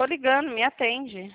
tô ligando, me atende.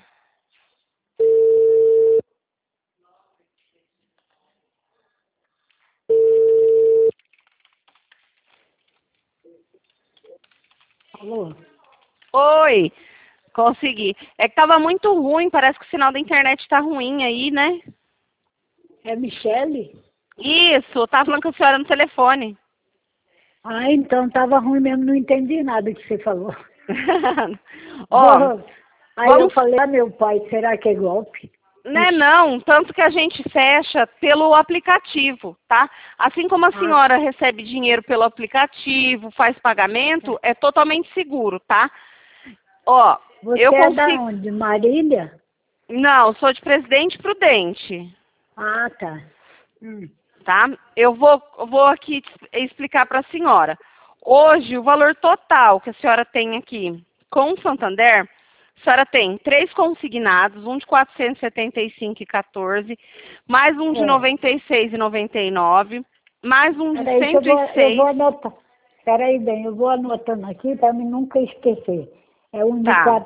Alô? Oi, consegui. É que tava muito ruim, parece que o sinal da internet tá ruim aí, né? É Michele? Isso, tava falando com a senhora no telefone. Ah, então tava ruim mesmo, não entendi nada que você falou. Ó, Aí eu vamos. falei, ah, meu pai, será que é golpe? Né, Ixi. não, tanto que a gente fecha pelo aplicativo, tá? Assim como a Ah, senhora recebe dinheiro pelo aplicativo, faz pagamento, é totalmente seguro, tá? Ó, eu você é da consigo. onde? Marília? Não, sou de Presidente Prudente, Ah, tá. tá? Eu vou aqui explicar para a senhora. Hoje, o valor total que a senhora tem aqui com o Santander, a senhora tem 3 consignados, um de 475,14, mais um de É. 96,99, mais um de Peraí que eu vou 106, anotar. Peraí, bem, eu vou anotando aqui para mim nunca esquecer. É um de tá?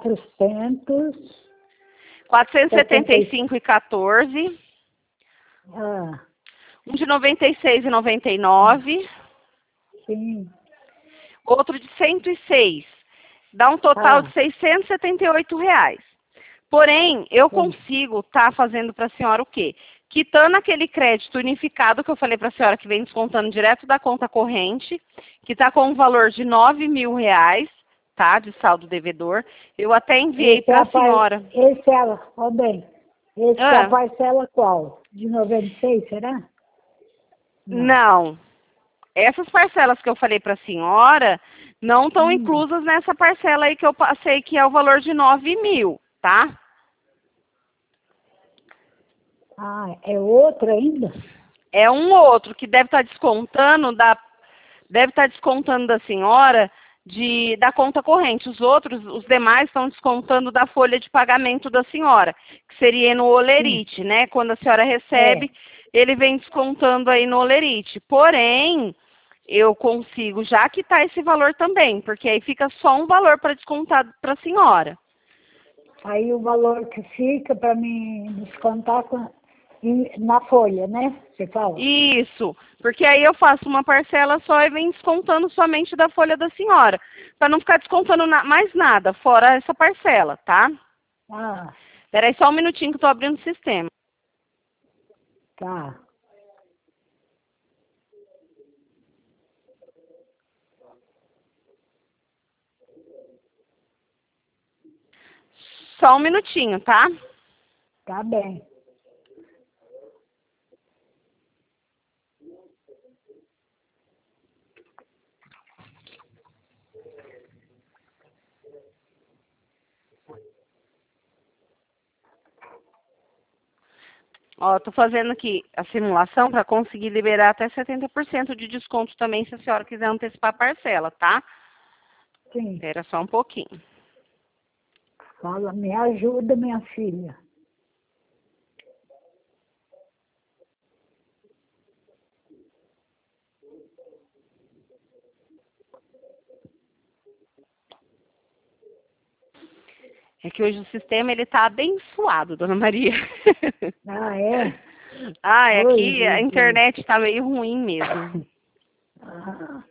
470. 475,14, Ah, um de 96,99, sim. outro de 106. Dá um total de Ah, R$ 678. Porém, eu sim. consigo estar fazendo para a senhora o quê? Quitando aquele crédito unificado que eu falei para a senhora que vem descontando direto da conta corrente, que está com um valor de R$ 9.000, tá? De saldo devedor. Eu até enviei Esse é para a a senhora. esse é a, ó bem, esse é a Ah, parcela qual? De 96, será? Não. não. Essas parcelas que eu falei para a senhora não estão Hum. inclusas nessa parcela aí que eu passei, que é o valor de 9.000, tá? Ah, é outro ainda? É um outro que deve estar descontando da senhora da conta corrente. Os outros, os demais estão descontando da folha de pagamento da senhora, que seria no Sim. Olerite, né? Quando a senhora recebe, É. ele vem descontando aí no Olerite. Porém, eu consigo já quitar esse valor também, porque aí fica só um valor para descontar para a senhora. Aí o valor que fica para mim descontar na folha, né? Você fala? Isso, porque aí eu faço uma parcela só e vem descontando somente da folha da senhora, para não ficar descontando mais nada, fora essa parcela, tá? Ah, Espera aí só um minutinho que eu tô abrindo o sistema. tá. Só um minutinho, tá? Tá bem. Ó, tô fazendo aqui a simulação para conseguir liberar até 70% de desconto também, se a senhora quiser antecipar a parcela, tá? Sim. Espera só um pouquinho. Fala, me ajuda, minha filha. É que hoje o sistema ele tá abençoado, dona Maria. Ah, é? Ah, é Oi, que a Jesus. internet tá meio ruim mesmo. Ah.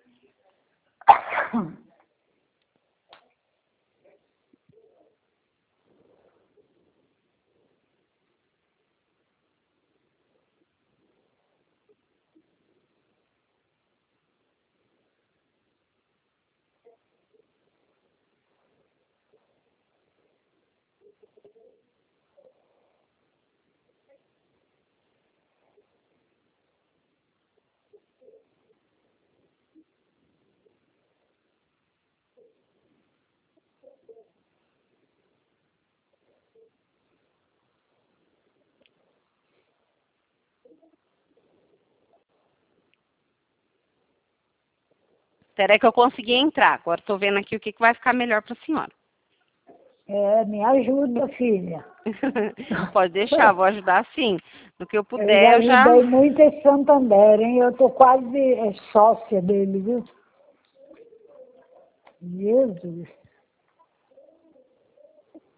Espera aí que eu consegui entrar. Agora estou vendo aqui o que vai ficar melhor para a senhora. É, me ajuda, filha. Pode deixar, vou ajudar sim. No que eu Eu já puder, eu já. ajudei muito esse Santander, hein? Eu tô quase sócia dele, viu? Jesus.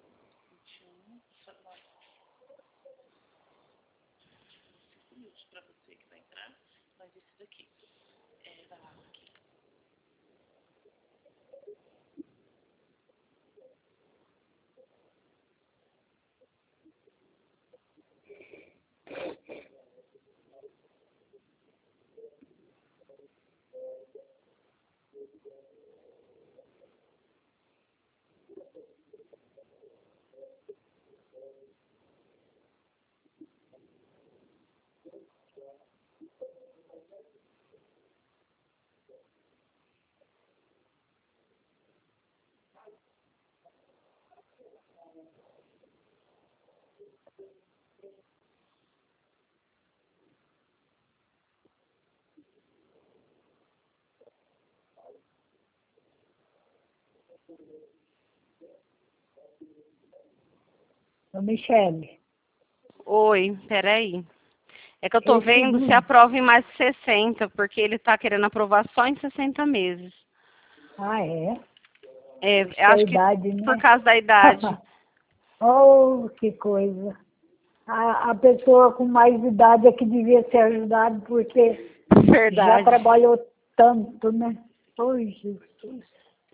Ô, Michele, Oi, peraí. É que eu tô esse vendo se não. aprova em mais de 60, porque ele tá querendo aprovar só em 60 meses. Ah, é? É, Acho eu que é a acho que idade, por né? causa da idade. Oh, que coisa. A pessoa com mais idade é que devia ser ajudada, porque já Verdade. trabalhou tanto, né? Oh, Jesus.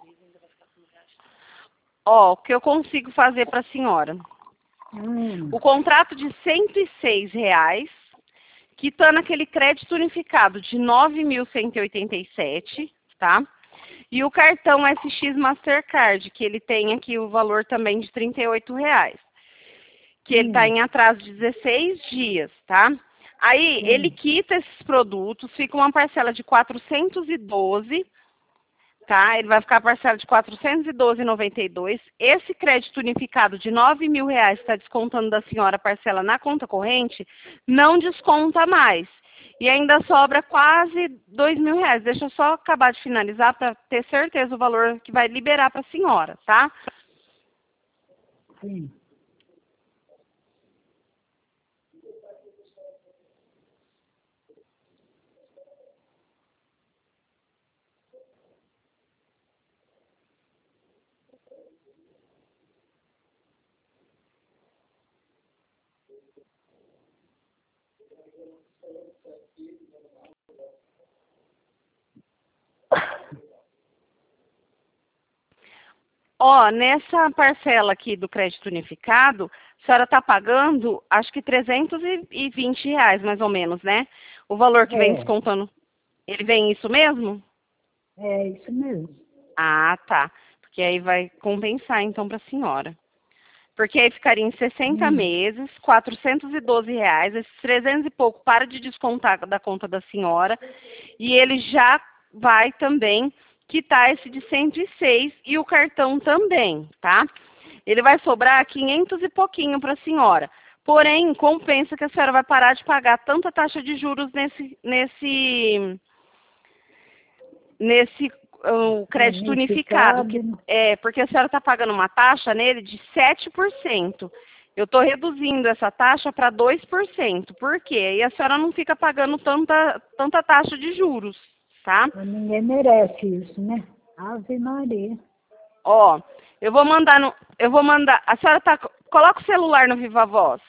Ó, o que eu consigo fazer para a senhora? Hum, O contrato de R$ 106, quitando aquele crédito unificado de 9.187, tá? E o cartão SX Mastercard, que ele tem aqui o valor também de R$ 38, que ele está hum, em atraso de 16 dias, tá? Aí ele sim. quita esses produtos, fica uma parcela de 412, tá? Ele vai ficar a parcela de 412,92. Esse crédito unificado de R$ 9.000 está descontando da senhora a parcela na conta corrente, não desconta mais. E ainda sobra quase R$ 2.000. Deixa eu só acabar de finalizar para ter certeza o valor que vai liberar para a senhora, tá? Sim. Ó, nessa parcela aqui do crédito unificado, a senhora está pagando, acho que R$ 320, mais ou menos, né? O valor que vem É, descontando. Ele vem isso mesmo? é isso mesmo. Ah, tá. Porque aí vai compensar, então, para a senhora. Porque aí ficaria em 60 Hum, meses, R$ 412, esses 300 e pouco para de descontar da conta da senhora, e ele já vai também quitar esse de 106 e o cartão também, tá? Ele vai sobrar 500 e pouquinho para a senhora. Porém, compensa que a senhora vai parar de pagar tanta taxa de juros nesse o crédito unificado, unificado. que é porque a senhora está pagando uma taxa nele de 7%. Eu estou reduzindo essa taxa para 2%. Por quê? Aí a senhora não fica pagando tanta taxa de juros, tá? Ninguém merece isso, né? Ave Maria. Ó, eu vou mandar, a senhora tá, coloca o celular no Viva Voz.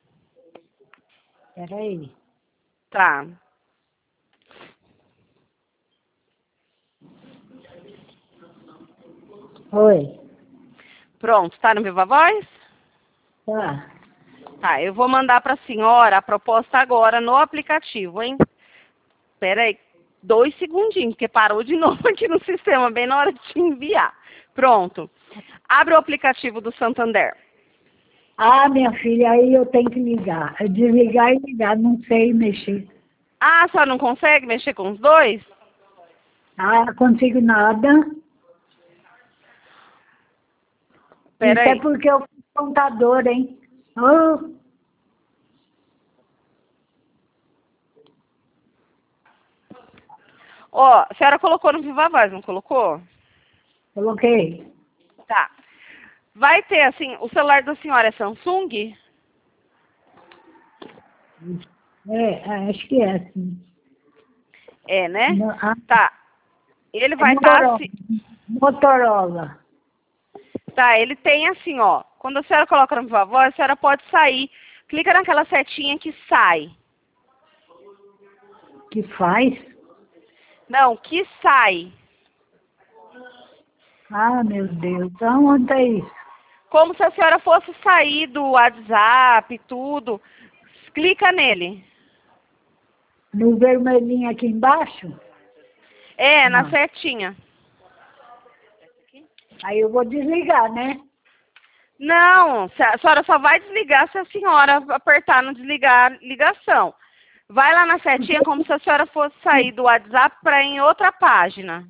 Peraí. Tá. Oi. Pronto, tá no Viva Voz? Tá. Tá, eu vou mandar para a senhora a proposta agora no aplicativo, hein? Espera aí, 2 segundinhos, porque parou de novo aqui no sistema, bem na hora de te enviar. Pronto. Abre o aplicativo do Santander. Ah, minha filha, aí eu tenho que ligar. Desligar e ligar, não sei mexer. Ah, a senhora não consegue mexer com os dois? Ah, não consigo nada. Espera Isso é aí. porque eu fui contador, hein? Oh, Ó, a senhora colocou no Viva Voz, não colocou? coloquei. Tá. Vai ter, assim, o celular da senhora é Samsung? Acho que é assim. É, né? No, Tá. Ele é vai estar Motorola. assim. Motorola. Tá, ele tem assim, ó. Quando a senhora coloca no Viva Voz, a senhora pode sair. Clica naquela setinha que sai. Que faz? Não, que sai. Ah, meu Deus. Aonde é isso? Como se a senhora fosse sair do WhatsApp, tudo. Clica nele. No vermelhinho aqui embaixo? É, na Não. setinha. Aí eu vou desligar, né? Não, a senhora só vai desligar se a senhora apertar no desligar ligação. Vai lá na setinha como se a senhora fosse sair do WhatsApp para ir em outra página.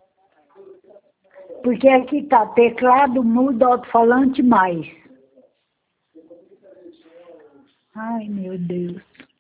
Porque aqui tá teclado, mudo, alto-falante, mais. Ai, meu Deus.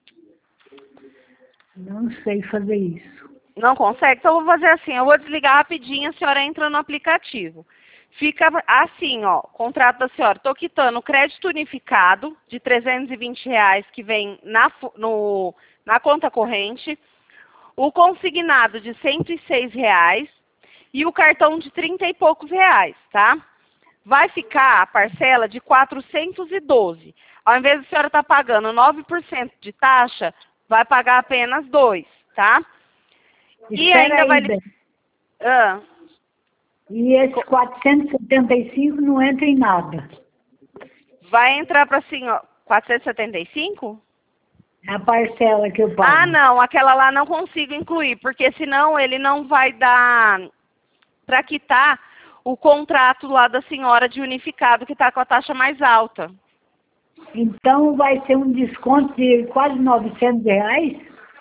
Não sei fazer isso. Não consegue? Então eu vou fazer assim, eu vou desligar rapidinho, a senhora entra no aplicativo. Fica assim, ó, contrato da senhora. Estou quitando o crédito unificado de R$ 320 que vem na conta corrente, o consignado de R$ 106 e o cartão de 30 e poucos reais, tá? Vai ficar a parcela de 412. Ao invés de a senhora estar pagando 9% de taxa, vai pagar apenas 2, tá? E Espera ainda aí, vai... Bem. Ah, E esse 475 não entra em nada. vai entrar para assim, ó, 475? É a parcela que eu pago. Ah, não, aquela lá não consigo incluir, porque senão ele não vai dar para quitar o contrato lá da senhora de unificado que está com a taxa mais alta. Então vai ser um desconto de quase R$ 900?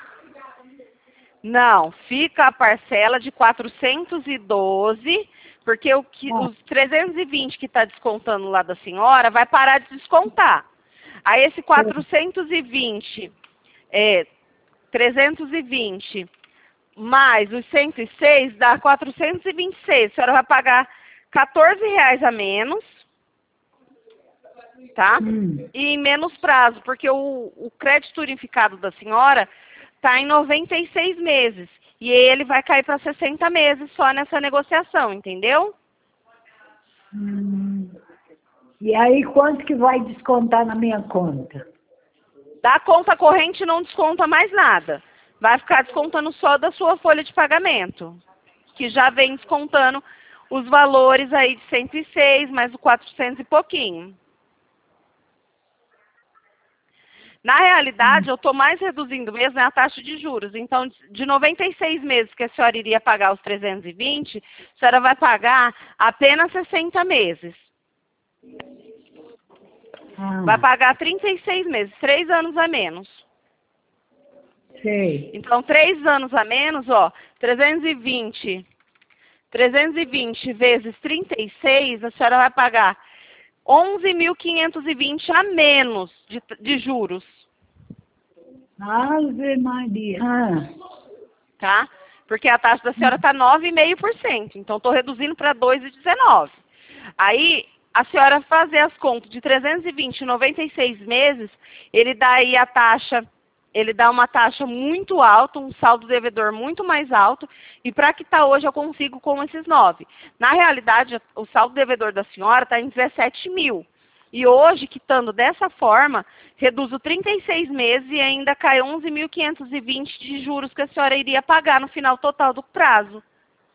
Não, fica a parcela de 412, porque os 320 que está descontando lá da senhora vai parar de descontar. Aí esse 420, 320 mais os 106 dá 426. A senhora vai pagar R$ 14 a menos, tá? E menos prazo, porque o crédito unificado da senhora está em 96 meses. E ele vai cair para 60 meses só nessa negociação, entendeu? E aí quanto que vai descontar na minha conta? Da conta corrente não desconta mais nada. Vai ficar descontando só da sua folha de pagamento, que já vem descontando os valores aí de 106, mais o 400 e pouquinho. Na realidade, eu estou mais reduzindo mesmo a taxa de juros. Então, de 96 meses que a senhora iria pagar os 320, a senhora vai pagar apenas 60 meses. Vai pagar 36 meses, 3 anos a menos. Sei. Então, 3 anos a menos, ó, 320 vezes 36, a senhora vai pagar 11.520 a menos de juros. Ave Maria. Tá? Porque a taxa da senhora está 9,5%. Então, estou reduzindo para 2,19%. Aí, a senhora fazer as contas de 320 em 96 meses, ele dá aí a taxa... Ele dá uma taxa muito alta, um saldo devedor muito mais alto, e para quitar hoje eu consigo com esses 9. Na realidade, o saldo devedor da senhora está em 17 mil. E hoje, quitando dessa forma, reduzo 36 meses e ainda cai 11.520 de juros que a senhora iria pagar no final total do prazo.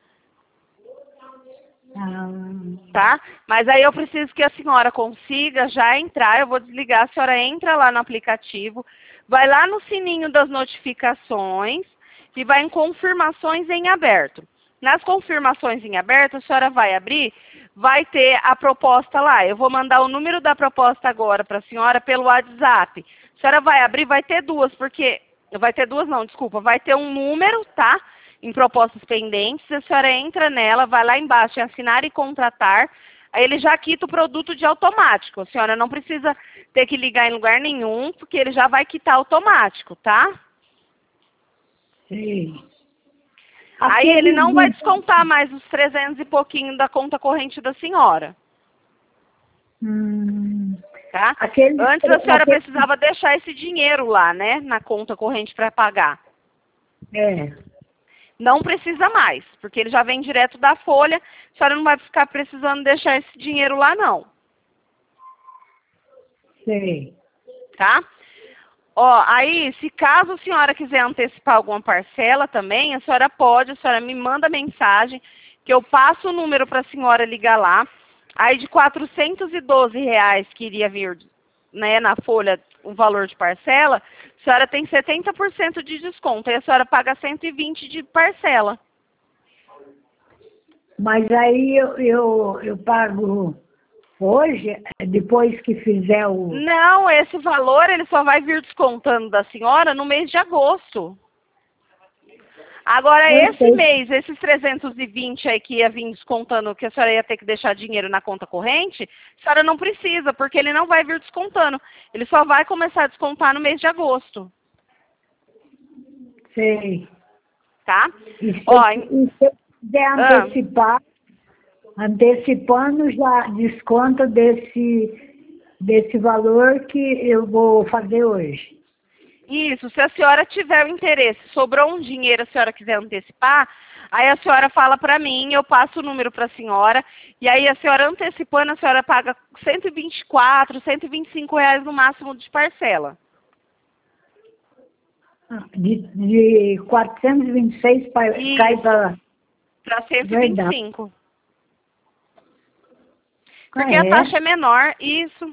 Tá? Mas aí eu preciso que a senhora consiga já entrar, eu vou desligar, a senhora entra lá no aplicativo, vai lá no sininho das notificações e vai em confirmações em aberto. Nas confirmações em aberto, a senhora vai abrir, vai ter a proposta lá. Eu vou mandar o número da proposta agora para a senhora pelo WhatsApp. A senhora vai abrir, vai ter duas, porque... Vai ter duas não, desculpa. Vai ter um número, tá? Em propostas pendentes, a senhora entra nela, vai lá embaixo em assinar e contratar, aí ele já quita o produto de automático. A senhora não precisa ter que ligar em lugar nenhum, porque ele já vai quitar automático, tá? Sim. Aí ele não vai descontar mais os 300 e pouquinho da conta corrente da senhora. Tá? Antes a senhora precisava deixar esse dinheiro lá, né? Na conta corrente para pagar. Não precisa mais, porque ele já vem direto da folha. A senhora não vai ficar precisando deixar esse dinheiro lá, não. Sei. Tá? Ó, aí, se caso a senhora quiser antecipar alguma parcela também, a senhora me manda mensagem, que eu passo o número para a senhora ligar lá. Aí de R$ 412 que iria vir, né, na folha o valor de parcela, a senhora tem 70% de desconto, aí a senhora paga 120 de parcela. Mas aí eu pago hoje, depois que fizer o... Não, esse valor ele só vai vir descontando da senhora no mês de agosto. Agora, esse mês, esses 320 aí que ia vir descontando, que a senhora ia ter que deixar dinheiro na conta corrente, a senhora não precisa, porque ele não vai vir descontando. Ele só vai começar a descontar no mês de agosto. Sei. Tá? E se eu quiser antecipar, antecipando já desconto desse valor que eu vou fazer hoje. Isso, se a senhora tiver o interesse, sobrou um dinheiro, a senhora quiser antecipar, aí a senhora fala para mim, eu passo o número para a senhora, e aí a senhora antecipando, a senhora paga R$ 124, R$ 125 no máximo de parcela. De 426 cai para 125. Porque a taxa é menor, isso.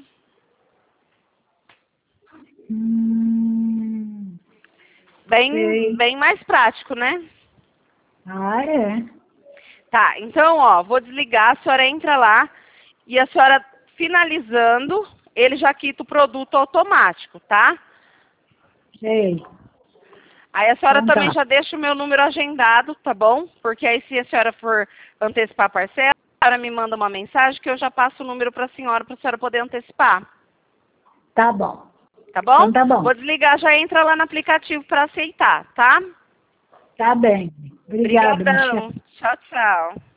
Bem mais prático, né? Ah, é. Tá, então, ó, vou desligar, a senhora entra lá e a senhora finalizando, ele já quita o produto automático, tá? Sei. Aí a senhora Então, também tá. já deixa o meu número agendado, tá bom? Porque aí se a senhora for antecipar a parcela, a senhora me manda uma mensagem que eu já passo o número para a senhora poder antecipar. Tá bom. Tá bom? Então, tá bom. Vou desligar, já entra lá no aplicativo para aceitar, tá? Tá bem. Obrigada, Obrigadão. Michele. Tchau, tchau.